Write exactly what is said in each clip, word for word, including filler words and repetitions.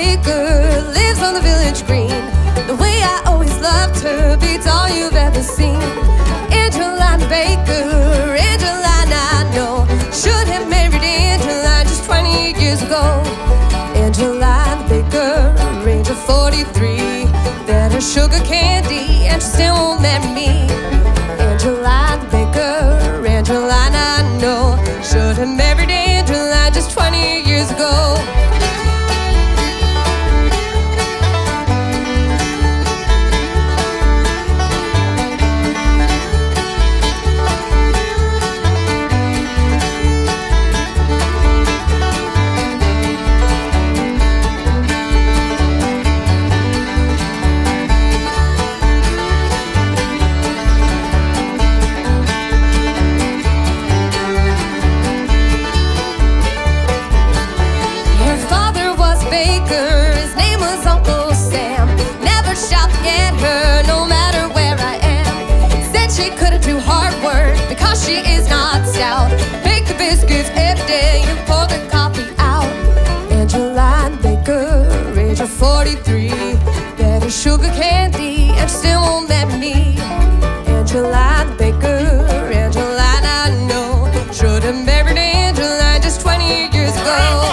Baker lives on the village green. The way I always loved her beats all you've ever seen. Angeline Baker, Angeline I know, should have married Angeline just twenty years ago. Angeline Baker, age of forty-three, fed her sugar candy and she still won't marry me. Angeline Baker, Angeline I know, should have married Angeline just twenty years ago. Because she is not stout, bake the biscuits every day and pour the coffee out. Angeline Baker, age of forty-three, fed her sugar candy and she still won't marry me. Angeline Baker, Angeline I know, should have married Angeline just twenty years ago.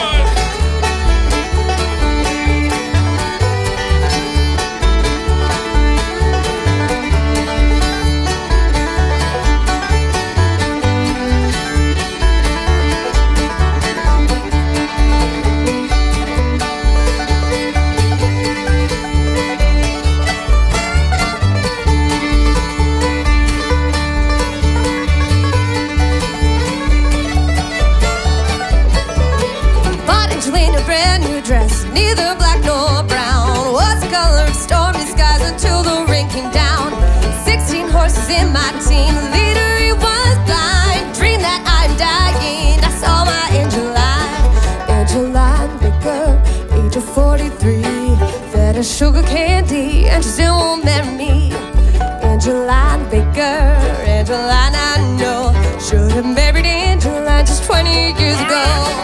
Dress, neither black nor brown, was the color of stormy skies until the rain came down. Sixteen horses in my team, the leader he was blind. Dreamed that I'm dying, I saw my Angeline. Angeline Baker, age of forty-three, fed her sugar candy and she still won't marry me. Angeline Baker, Angeline I know, should have married Angeline just twenty years ago.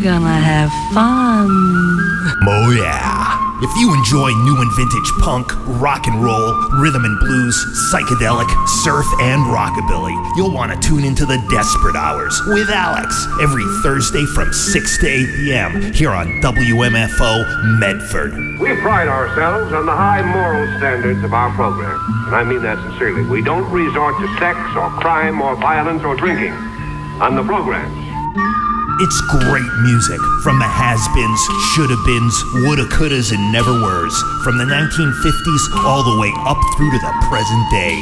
gonna have fun. Oh yeah. If you enjoy new and vintage punk, rock and roll, rhythm and blues, psychedelic, surf, and rockabilly, you'll want to tune into the Desperate Hours with Alex every Thursday from six to eight p.m. here on W M F O Medford. We pride ourselves on the high moral standards of our program, and I mean that sincerely. We don't resort to sex or crime or violence or drinking on the programs. It's great music from the has-beens, shoulda-beens, woulda, couldas, and never-weres, from the nineteen fifties all the way up through to the present day.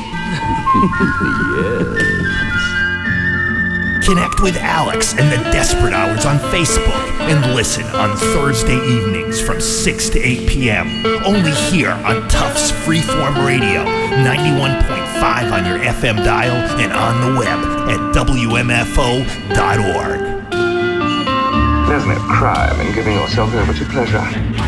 Yes. Connect with Alex and the Desperate Hours on Facebook and listen on Thursday evenings from six to eight p.m. only here on Tufts Freeform Radio, ninety-one point five on your F M dial and on the web at W M F O dot org. There's no crime in giving yourself over to pleasure.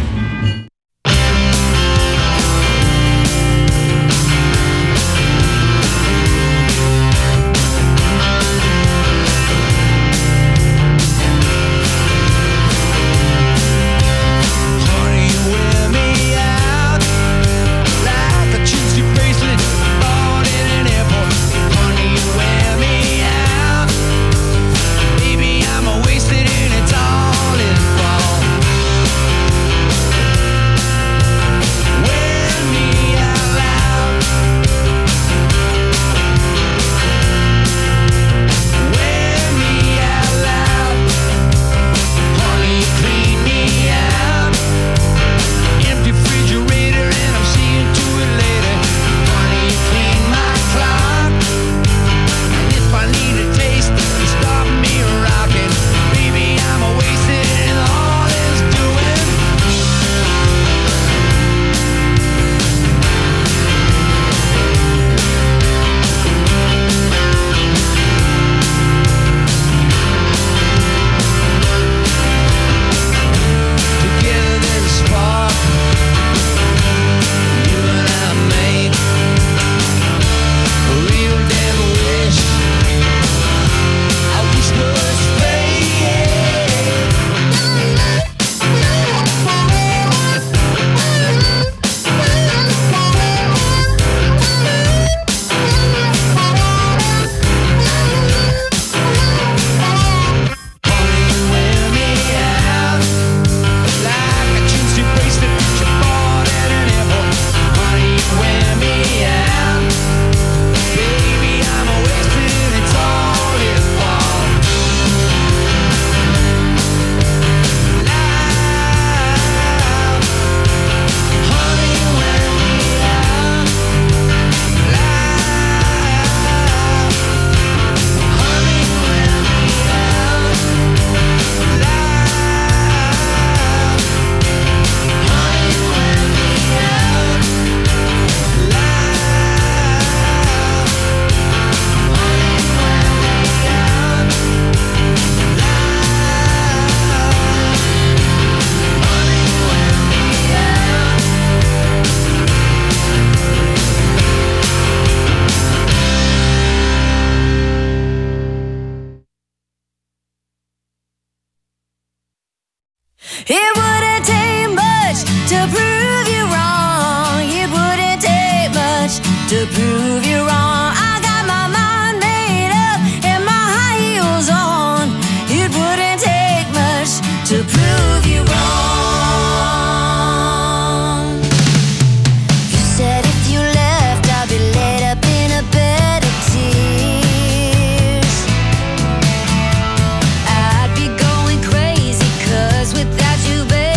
It wouldn't take much to prove you wrong. It wouldn't take much to prove you wrong. I got my mind made up and my high heels on. It wouldn't take much to prove you wrong. You said if you left, I'd be laid up in a bed of tears. I'd be going crazy, 'cause without you, baby,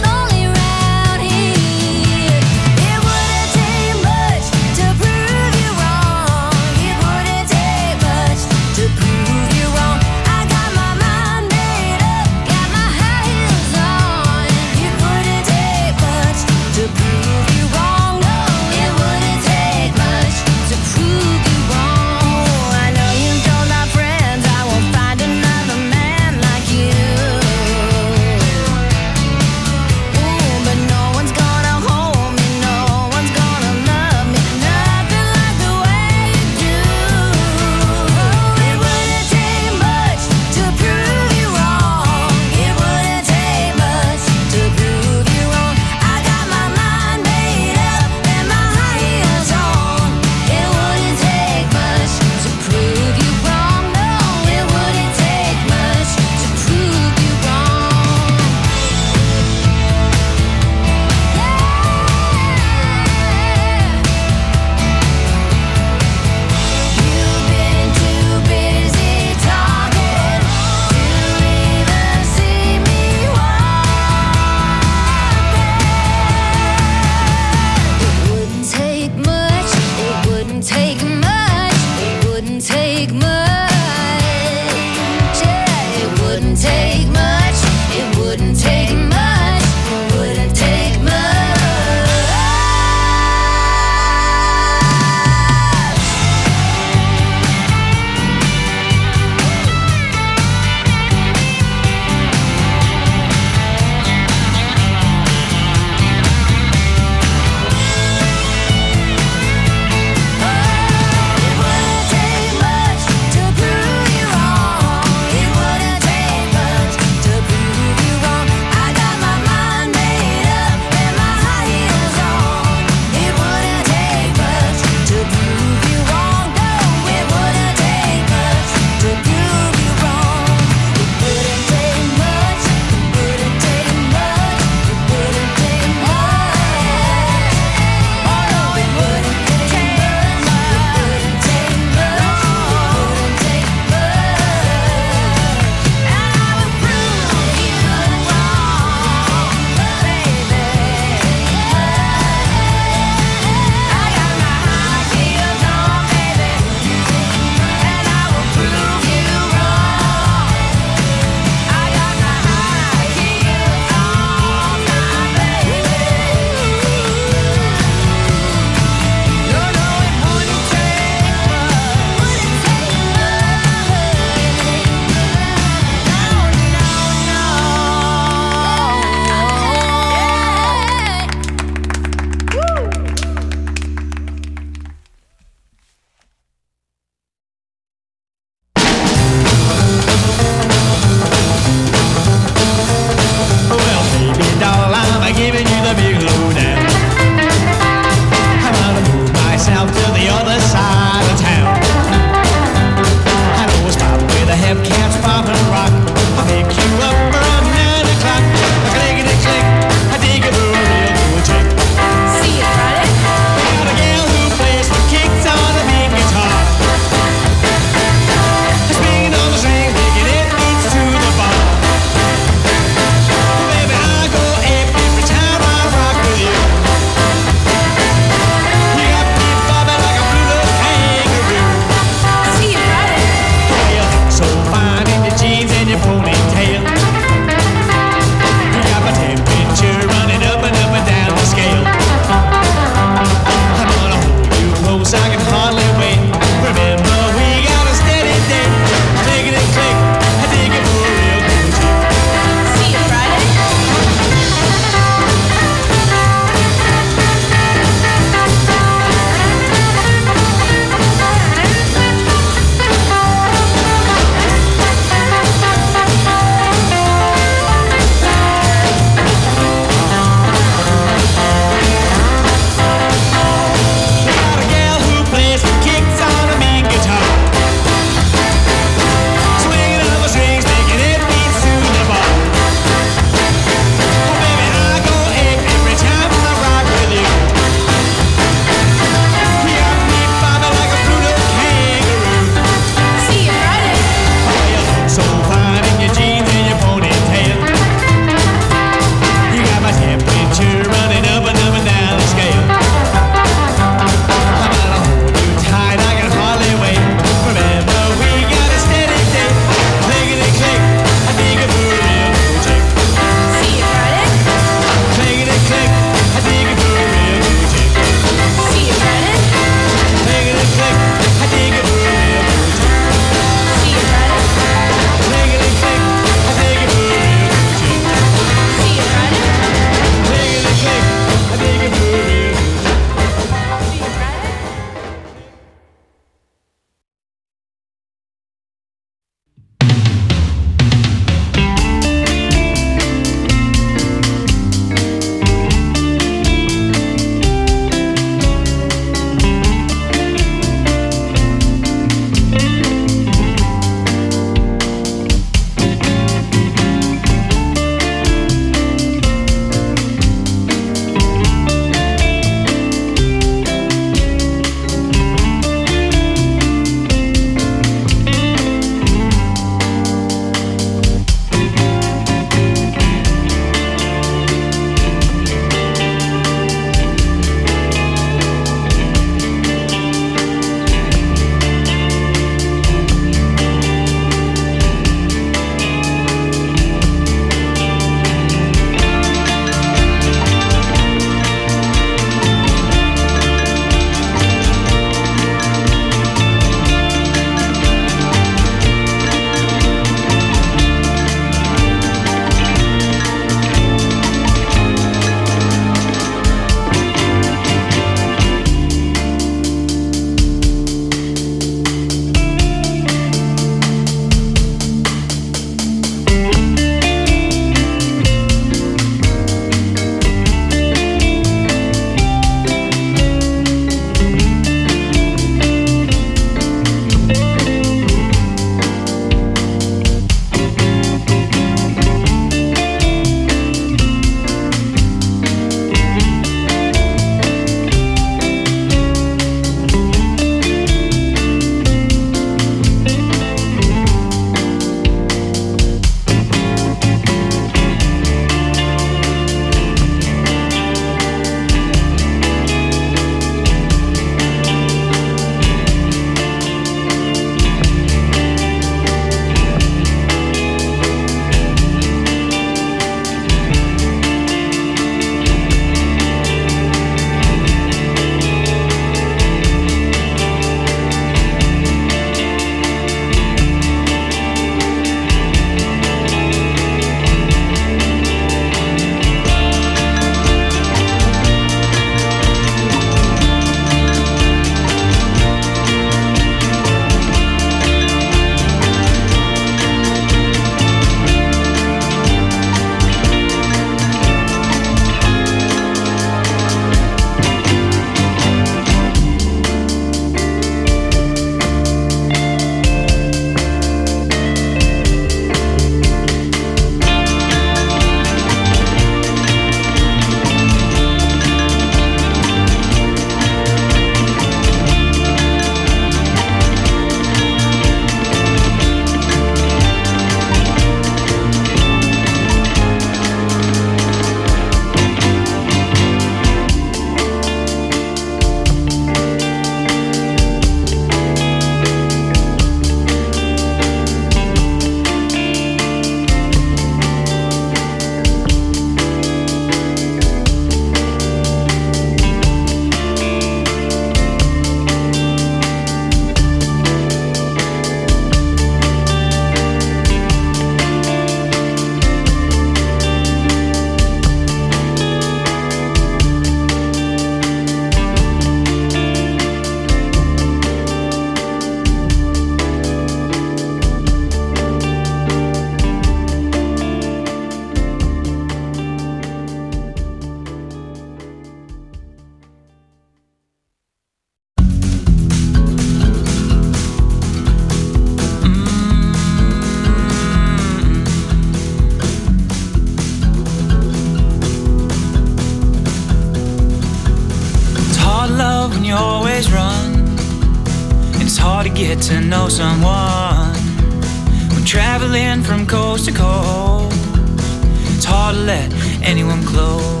you always run, and it's hard to get to know someone when traveling from coast to coast. It's hard to let anyone close.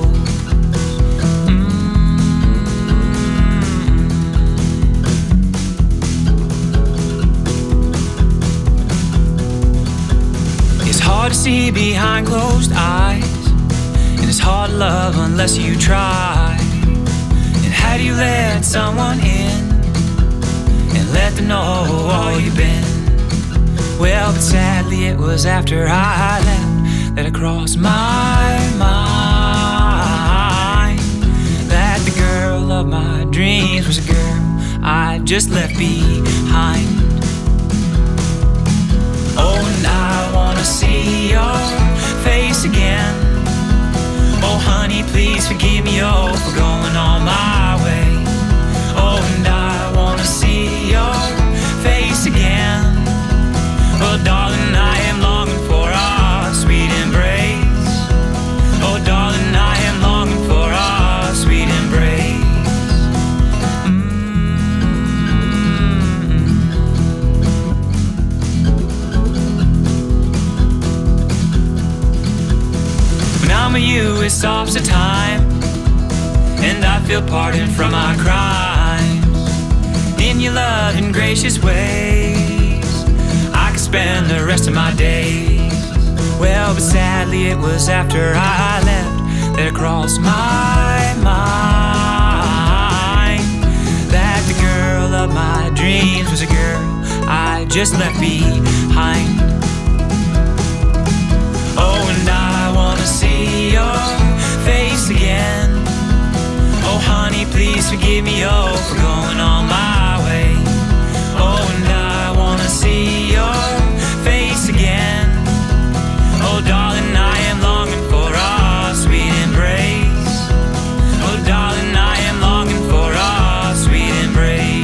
It's hard to see behind closed eyes, and it's hard to love unless you try. And how do you let someone in and let them know all you've been? Well, but sadly it was after I left that it crossed my mind that the girl of my dreams was a girl I just left behind. Oh, and I wanna see your face again. Oh, honey, please forgive me, oh, for going on my way. Oh, and I wanna see your face again. Oh, darling, I am longing for our sweet embrace. Oh, darling, I am longing for our sweet embrace. When I'm with you, it stops the time, and I feel pardoned from my crimes. In your loving, gracious ways, I could spend the rest of my days. Well, but sadly it was after I left that it crossed my mind that the girl of my dreams was a girl I just left behind. Oh, and I wanna see your face again. Oh, honey, please forgive me, oh, for going on my way. Oh, and I wanna see your face again. Oh, darling, I am longing for our sweet embrace. Oh, darling, I am longing for our sweet embrace.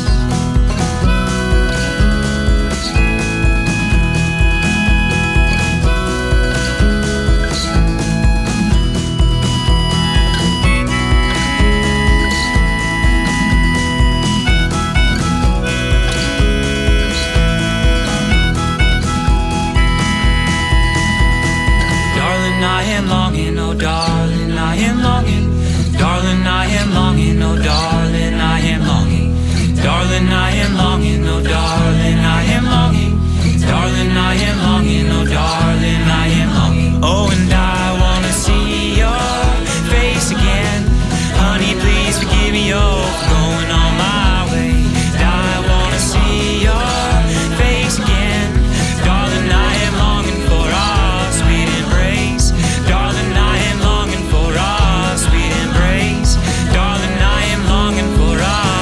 I am longing, oh darling, I am longing. Darling, I am longing, oh darling, I am longing. Darling, I am longing, oh darling, I am longing. Darling, I am longing, oh darling, I am longing. Oh, and I wanna see your face again. Honey, please forgive me, oh, for going on my way. I wanna see your face again. Darling, I am longing for our sweet embrace. Darling, I am longing for our sweet embrace. Darling, I am longing for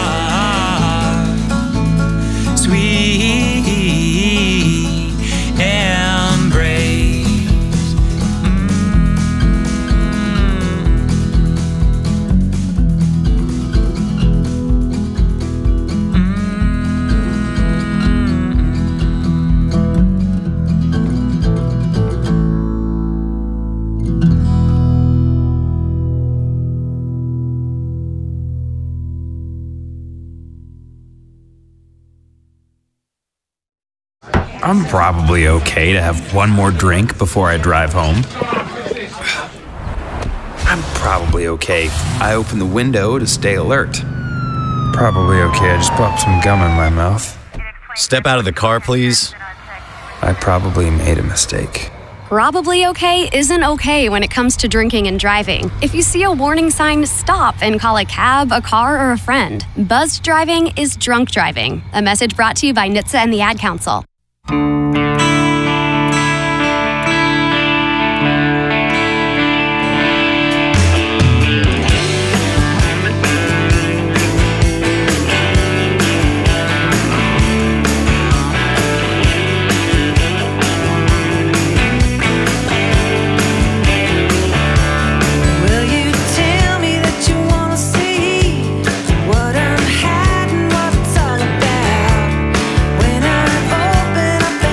our sweet embrace. I'm probably okay to have one more drink before I drive home. I'm probably okay. I open the window to stay alert. Probably okay. I just popped some gum in my mouth. Step out of the car, please. I probably made a mistake. Probably okay isn't okay when it comes to drinking and driving. If you see a warning sign, stop and call a cab, a car, or a friend. Buzzed driving is drunk driving. A message brought to you by N H T S A and the Ad Council. What I'm hiding, what it's all about. When I open up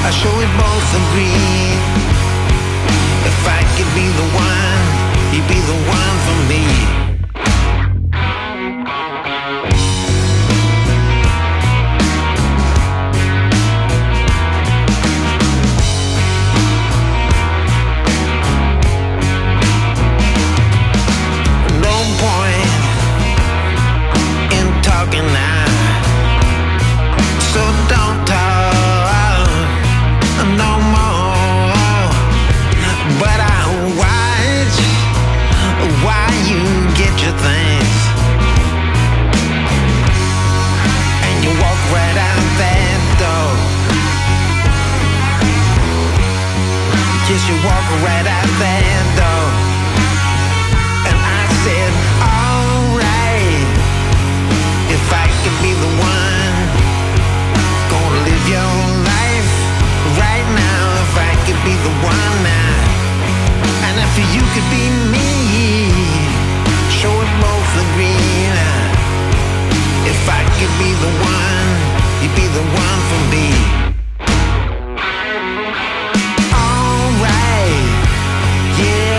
I sure we both agree. If I could be the one, you'd be the one for me. No point in talking now, so don't talk no more. But I watch why you get your things, and you walk right out that door. Yes, you walk right out that door. And I said, alright, if I could be the one, gonna live your life right now. If I could be the one now, and if you could be me, sure we both agree now. If I could be the one, you'd be the one for me. Alright, yeah.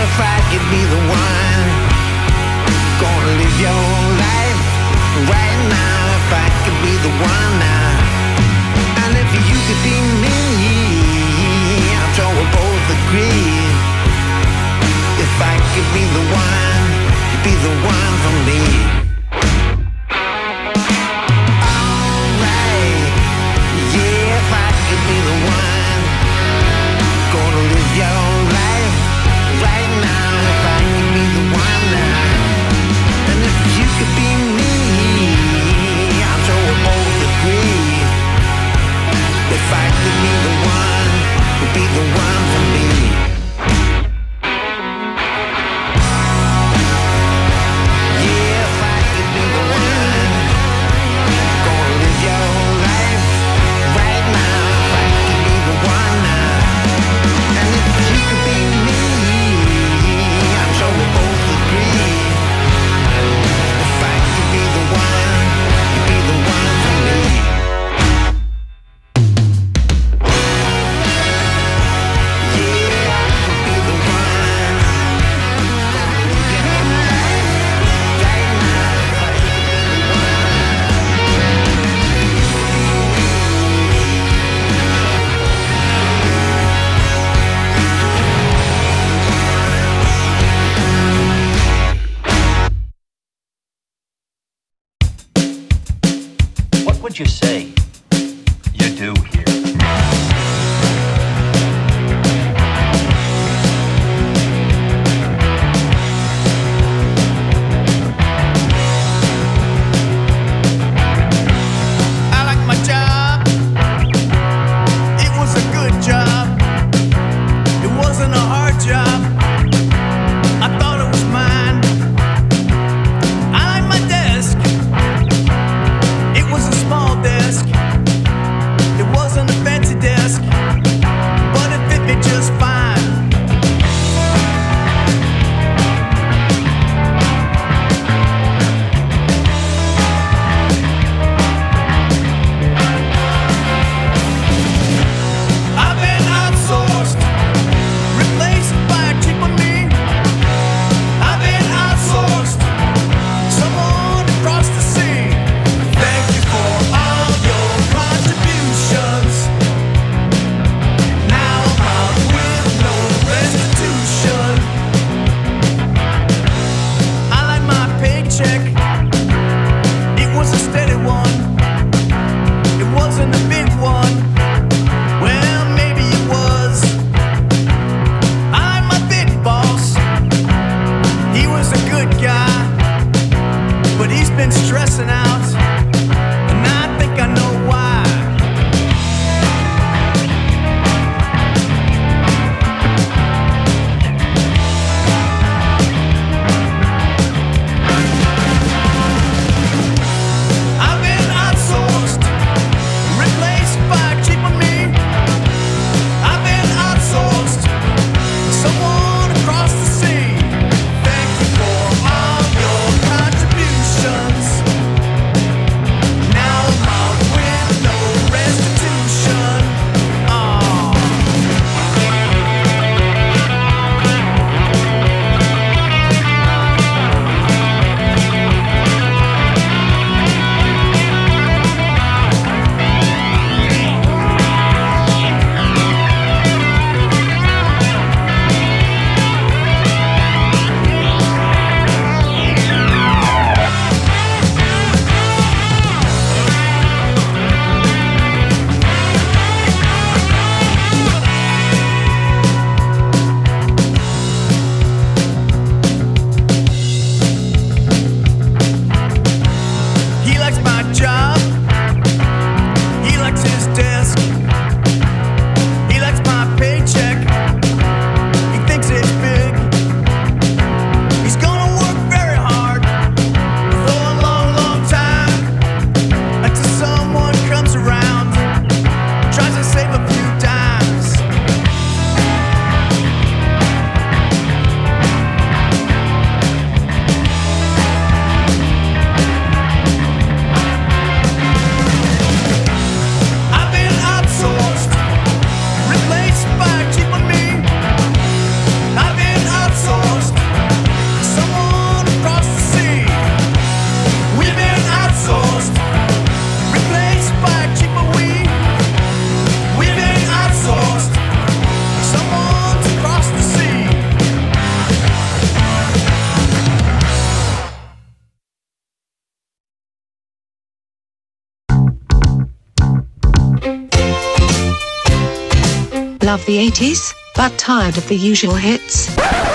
Love the eighties, but tired of the usual hits?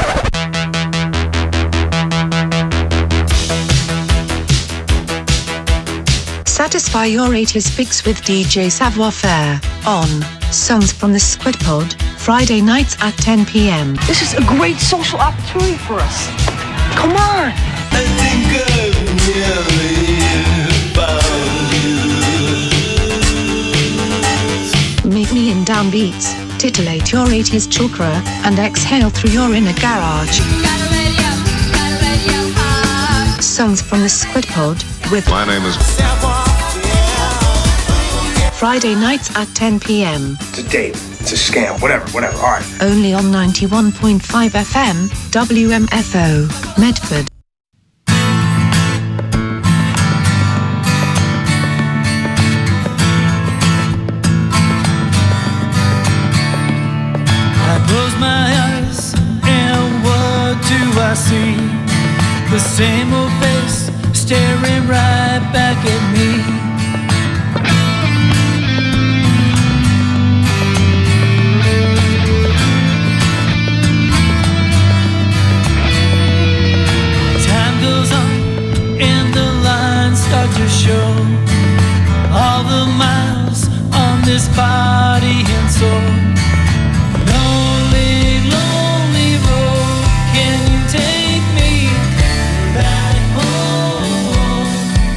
Satisfy your eighties fix with D J Savoir Faire on Songs from the Squid Pod, Friday nights at ten p.m. This is a great social opportunity for us. Come on! I think I've nearly found you. Meet me in downbeats, titillate your eighties chakra, and exhale through your inner garage. Songs from the Squid Pod with My name is Friday nights at ten p.m. It's a date. It's a scam. Whatever, whatever. All right. Only on ninety-one point five F M, W M F O, Medford. I close my eyes and what do I see? The same old face staring right back at me. Start to show all the miles on this body and soul. Lonely, lonely road, can you take me back home?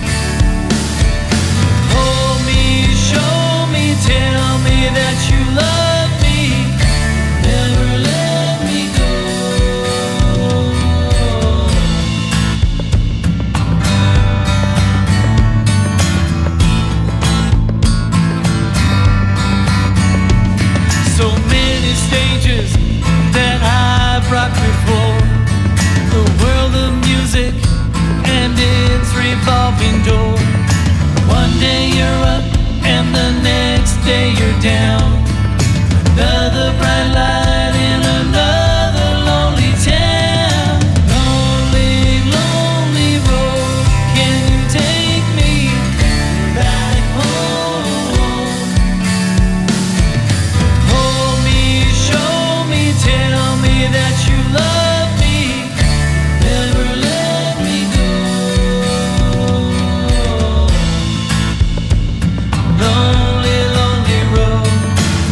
Hold me, show me, tell me that you love me, never let me go. So many stages that I've rocked before. The world of music and its revolving door. One day you're up and the next day you're down. Another bright light in another lonely town. Lonely, lonely road, can you take me back home? Hold me, show me, tell me that you love me, never let me go. Lonely, lonely road.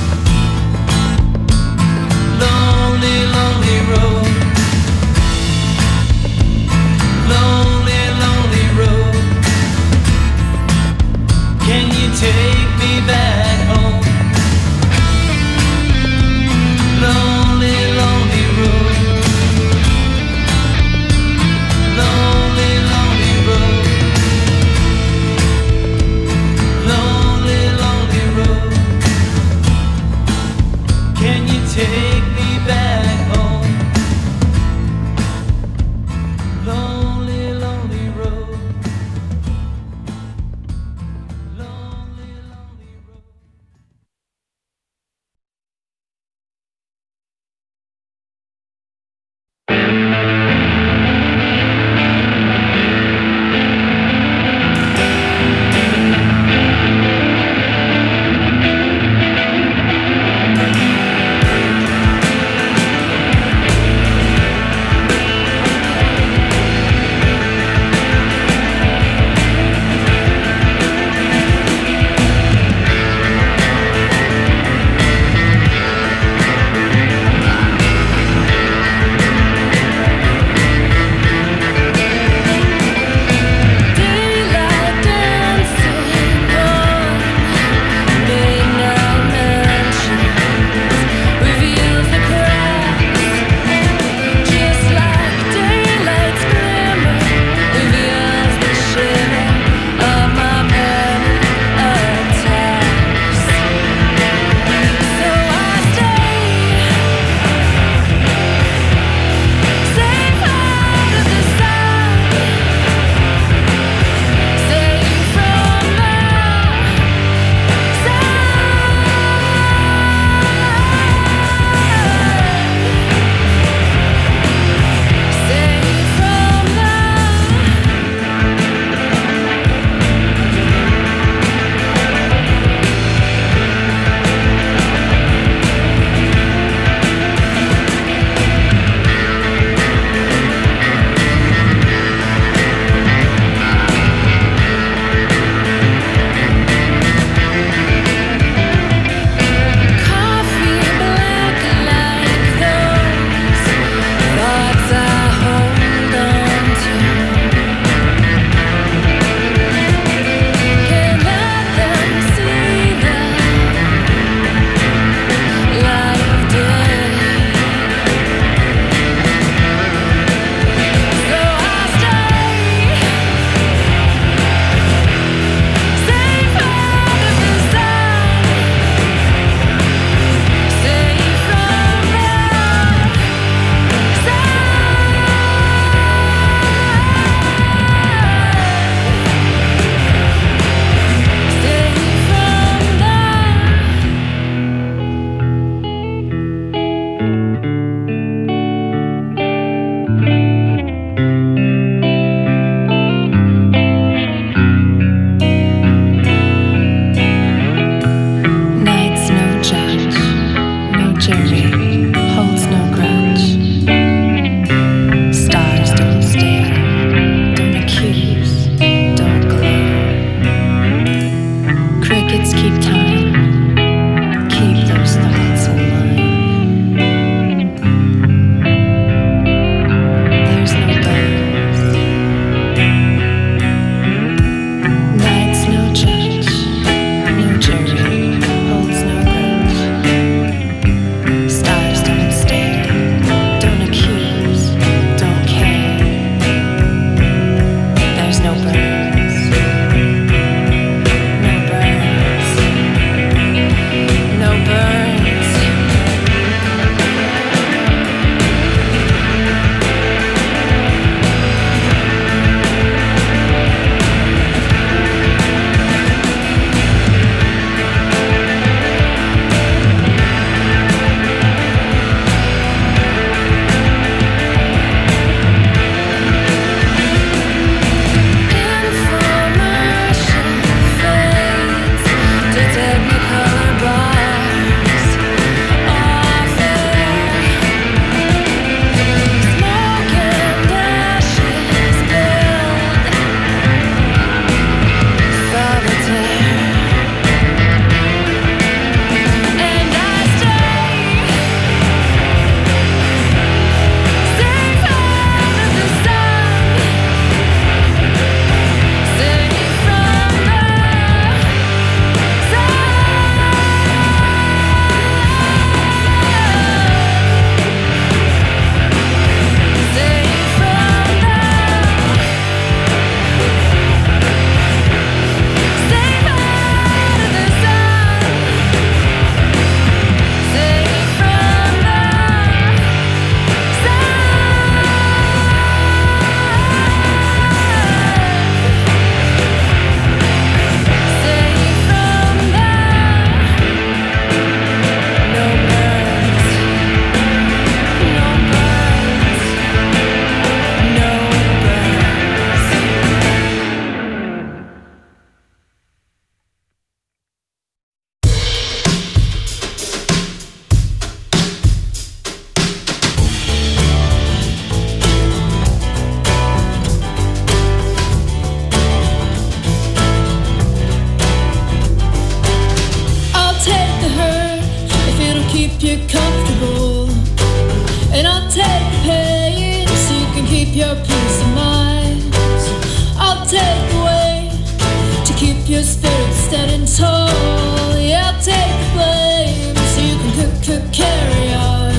you comfortable. And I'll take the pain so you can keep your peace of mind. I'll take the weight to keep your spirit standing tall. Yeah, I'll take the blame so you can cook, cook, carry on.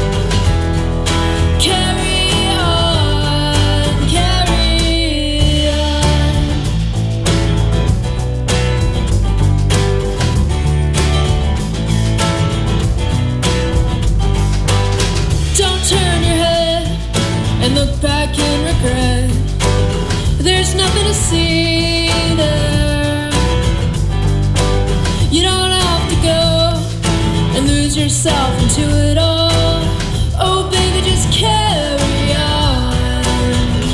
Carry on, carry on. Don't turn your head and look back in regret. There's nothing to see there. You don't have to go and lose yourself into it all. Oh baby, just carry on.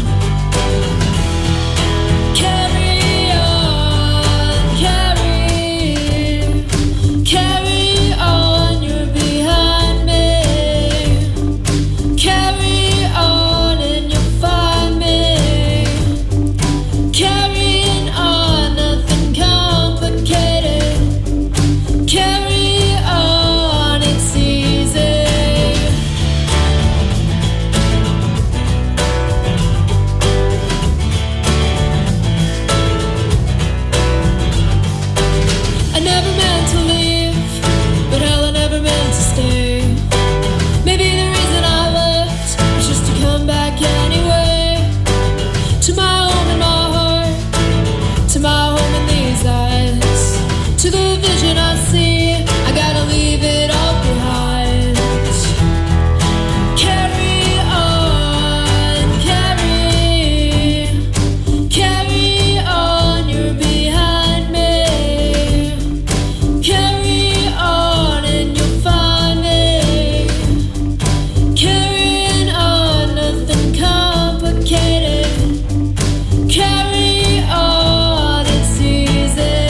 Carry on, carry, carry on, you're behind me. Carry on and you'll find me. Carrying on, nothing complicated. Carry on, it's easy. I never meant to leave, but hell, I never meant to stay. Maybe the reason I left was just to come back anyway. To my home in my heart, to my home in these eyes, to the vision I see, I gotta leave it all behind. Carry on, carry, carry on, you're behind me. Carry on and you'll find me. Carrying on, nothing complicated. Carry on, it's easy.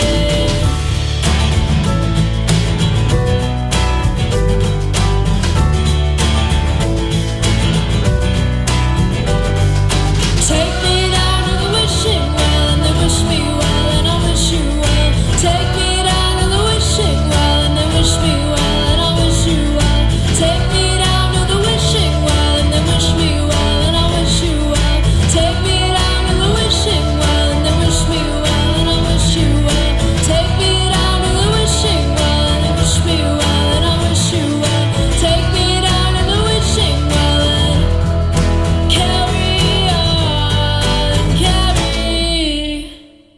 Take me down to the wishing well and then wish me well and I'll wish you well. Take me down to the wishing well and then wish me well and I'll wish you well. Take me down to the wishing well and then wish me well and I'll wish you well. Take me down to the wishing well and then wish me well and I'll wish you well. Take me down to the wishing well and then wish me well and I'll wish you well. Take me down to the wishing well and carry on, carry.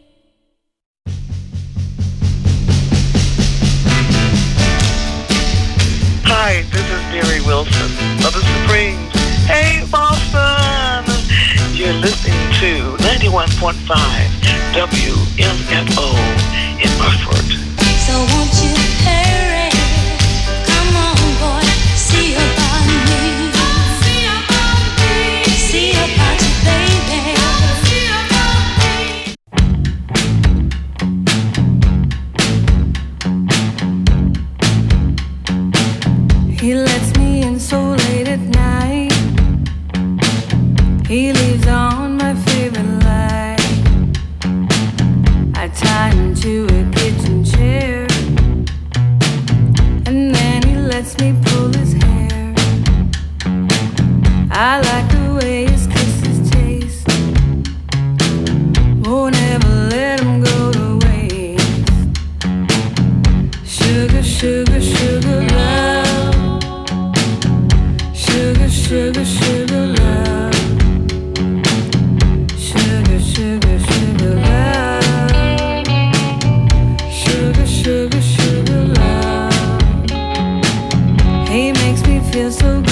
Hi, this is Mary Wilson of the Supremes. Hey, Boston! You're listening to ninety-one point five W M F O in Hartford. So won't you hurry? Come on, boy, see about me. See about me. See about you, baby. See about me. He lets me in so late at night. He leaves on my favorite light. I tie him to a kitchen chair, and then he lets me pull his hair. I like the way his kisses taste. Won't ever let him go to waste. Sugar, sugar, sugar love. Sugar, sugar, sugar love. Sugar, sugar, sugar love. Sugar, sugar, sugar love. He makes me feel so good.